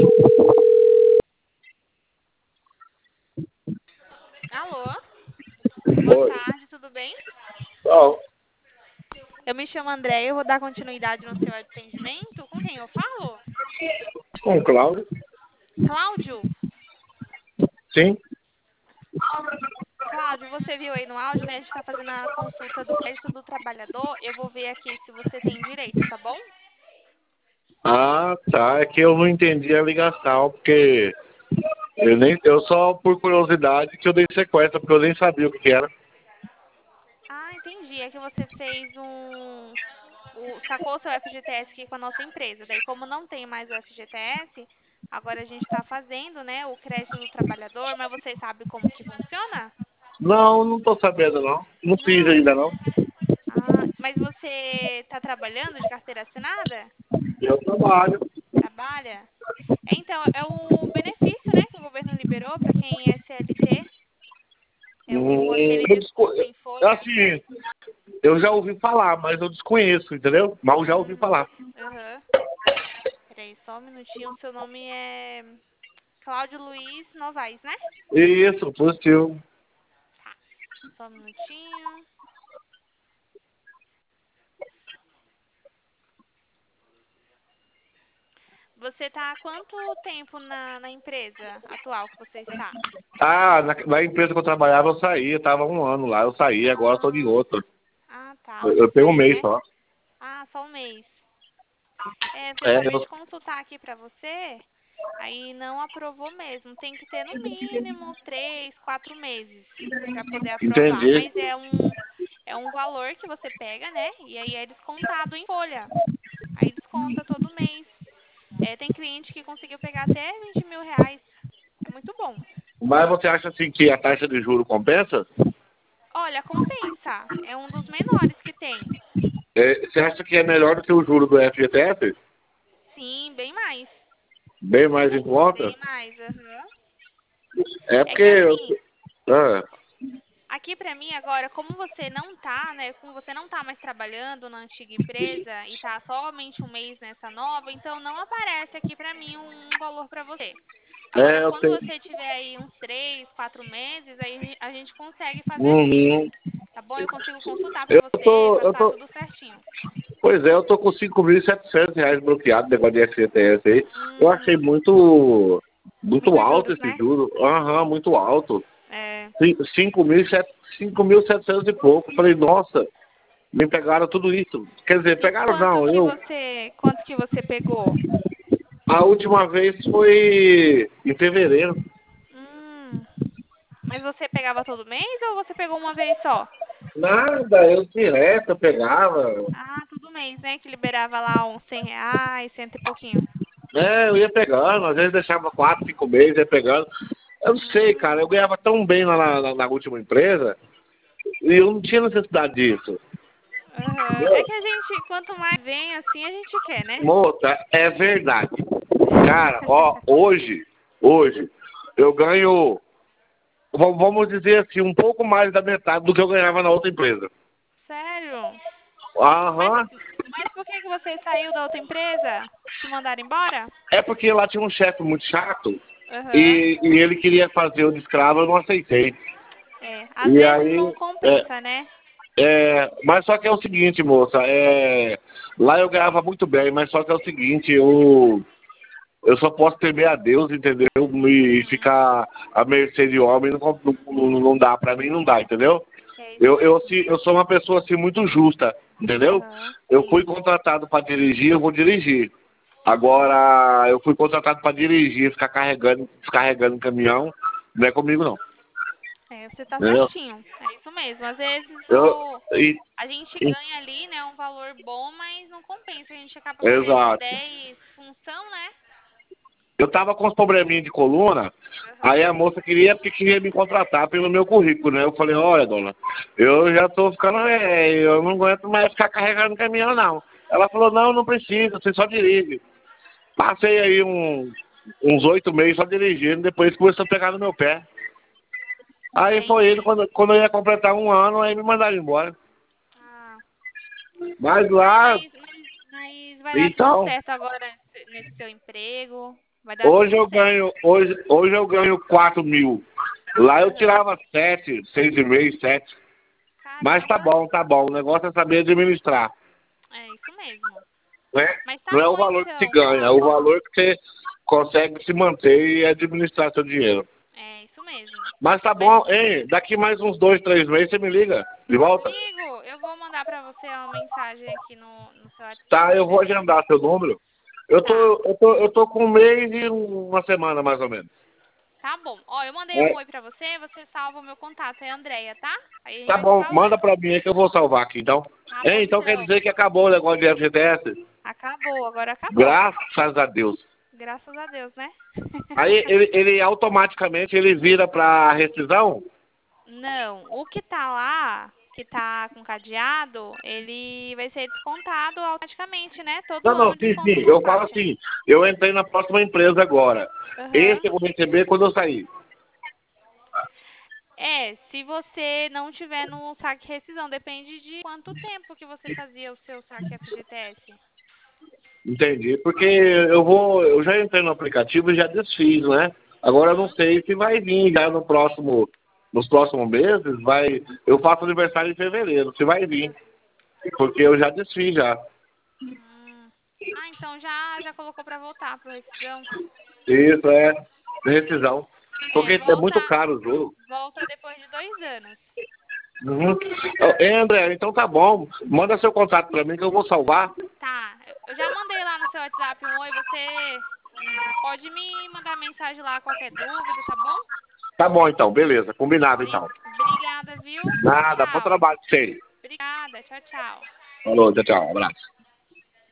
Alô? Boa Oi. tarde, tudo bem? Bom, Eu me chamo André, eu vou dar continuidade no seu atendimento. Com quem eu falo? com o Cláudio? Cláudio? Sim. Cláudio, você viu aí no áudio, né? A gente está fazendo a consulta do crédito do trabalhador. Eu vou ver aqui se você tem direito, tá bom? Ah, tá. É que eu não entendi a ligação, porque eu só por curiosidade que eu dei sequência, porque eu nem sabia o que era. Ah, entendi. É que você fez sacou o seu FGTS aqui com a nossa empresa. Daí, como não tem mais o FGTS, agora a gente está fazendo, né, o crédito do trabalhador, mas você sabe como que funciona? Não, não tô sabendo não. Não fiz Não? ainda não. Ah, mas você está trabalhando de carteira assinada? Eu trabalho. Trabalha? Então, é o benefício, né, que o governo liberou para quem é CLT. É aquele Eu desconto em folha. assim, eu já ouvi falar, mas eu desconheço, entendeu? Mas eu já ouvi falar. Aham. Peraí, só um minutinho. O seu nome é Cláudio Luiz Novaes, né? Isso, positivo. Tá. Só um minutinho. Você tá há quanto tempo na empresa atual que você está? Ah, na empresa que eu trabalhava eu saí, eu tava 1 ano lá, eu saí, agora eu tô de Ah, outra. tá. A Eu última tenho um saiu, mês né? só. Ah, só um mês. Porque eu É, acabei de eu, consultar aqui pra você, aí não aprovou mesmo. Tem que ter no mínimo 3, 4 meses para poder aprovar. entendi. Mas é um valor que você pega, né? E aí é descontado em folha. Aí desconta todo mês. É, tem cliente que conseguiu pegar até 20 mil reais. É muito bom. Mas você acha assim que a taxa de juro compensa? Olha, compensa. É um dos menores que tem. É, você acha que é melhor do que o juro do FGTS? Sim, bem mais. Bem mais em conta? Bem mais, aham. É É porque que assim, ah, aqui pra mim agora, como você não tá, né, como você não tá mais trabalhando na antiga empresa e tá somente um mês nessa nova, então não aparece aqui pra mim um valor pra você. Agora, eu quando tenho. você tiver aí uns 3, 4 meses, aí a gente consegue fazer assim, Uhum. tá bom? Eu consigo consultar pra Eu você, tô, eu passar tô, tudo certinho. pois é, eu tô com R$ 5.700 bloqueado, negócio de FGTS aí. Eu achei Hum, muito muitos alto juros, esse né? juro. Aham, muito alto. É. 5.700 e pouco. Falei, nossa, me pegaram tudo isso. Quer dizer, E pegaram não, quanto que você pegou? a última vez foi em fevereiro. Hum, mas você pegava todo mês ou você pegou uma vez só? Nada, eu direto eu pegava. Ah, todo mês, né? Que liberava lá uns 100 reais, cento e pouquinho. É, eu ia pegando, às vezes deixava 4, 5 meses, ia pegando. Eu não sei, cara, eu Hum, ganhava tão bem lá na última empresa e eu não tinha necessidade disso. aham. É Entendeu? que a gente, quanto mais vem assim, a gente quer, né? Moça, é verdade. Cara, ó, hoje, eu ganho, vamos dizer assim, um pouco mais da metade do que eu ganhava na outra empresa. Sério? Mas, Aham. mas por que que você saiu da outra empresa? Te mandaram embora? É porque lá tinha um chefe muito chato Aham. e ele queria fazer o de escravo, eu não aceitei. É, às E vezes aí, não compensa, né? mas só que é o seguinte, moça, lá eu ganhava muito bem, mas só que é o seguinte, eu só posso temer a Deus, entendeu? E Uhum. ficar à mercê de homem não dá, pra mim não dá, entendeu? É isso Eu, mesmo. assim, eu sou uma pessoa assim muito justa, entendeu? Aham, Eu sim. fui contratado para dirigir, eu vou dirigir. Uhum. Agora, eu fui contratado para dirigir, ficar descarregando caminhão, não é comigo não. É, você tá Entendeu? certinho. É isso mesmo. Às vezes Eu, e, a gente ganha ali, né, um valor bom, mas não compensa. A gente acaba fazendo exato. 10 função, né? Eu tava com uns probleminhas de coluna, aí Aham. a moça queria porque queria me contratar pelo meu currículo, né? Eu falei, olha, dona, eu já tô ficando velho, eu não aguento mais ficar carregando caminhão, não. Ela falou, não, não precisa, você só dirige. Passei aí uns 8 meses só dirigindo, depois começou a pegar no meu pé. Aí foi ele, Entendi. quando eu ia completar 1 ano, aí me mandaram embora. Ah. Mas Ai, lá, mas vai dar tudo então, certo agora nesse seu emprego. Vai dar Hoje tudo eu certo. ganho, hoje eu ganho 4 mil. Lá eu Aham. tirava 7, 6,5, 7. Mas Caramba, tá bom. O negócio é saber administrar. é isso mesmo. Né? Mas tá Não é o bom valor que se então, ganha, é o Cláudio. valor que você consegue se manter e administrar seu dinheiro. É isso mesmo. Mas tá Mas bom, hein? Daqui mais uns 2, 3 meses você me liga de volta? ligo, eu vou mandar pra você uma mensagem aqui no seu Tá, WhatsApp, eu vou né? agendar seu número. Eu Tá, tô, eu tô, eu tô com um mês e uma semana, mais ou menos. tá bom. Ó, eu mandei um É, oi pra você, você salva o meu contato, é a Andrea, tá? Aí a gente tá vai se bom, manda falando. pra mim aí que eu vou salvar aqui, então. Tá Hein, bom então quer então. dizer que acabou o negócio de FGTS? Acabou, agora acabou. Graças a Deus. Graças a Deus, né? Aí ele automaticamente ele vira pra rescisão? Não, o que tá lá, que tá com cadeado, ele vai ser descontado automaticamente, né? Todo Não, ano não, sim, desconta sim. da sua Eu falo taxa. assim, eu entrei na próxima empresa agora. Aham. Esse eu vou receber quando eu sair. É, se você não tiver no saque rescisão, depende de quanto tempo que você fazia o seu saque FGTS. Entendi. Porque eu já entrei no aplicativo e já desfiz, né? Agora eu não Uhum. sei se vai vir já nos próximos meses, eu faço aniversário em fevereiro, se vai vir. Porque eu já desfiz já. Hum. Ah, então já colocou pra voltar pro rescisão? Isso é rescisão. É, Porque é muito caro o jogo. volta depois de 2 anos. Uhum. André, então tá bom. Manda seu contato pra mim que eu vou salvar. Tá, eu já mandei lá no seu WhatsApp um oi, você pode me mandar mensagem lá, qualquer dúvida, tá bom? Tá bom então, beleza. Combinado então. Obrigada, viu? Tchau, Nada, bom tchau. trabalho pra você. Obrigada, tchau, tchau. Falou, tchau, tchau. Um abraço.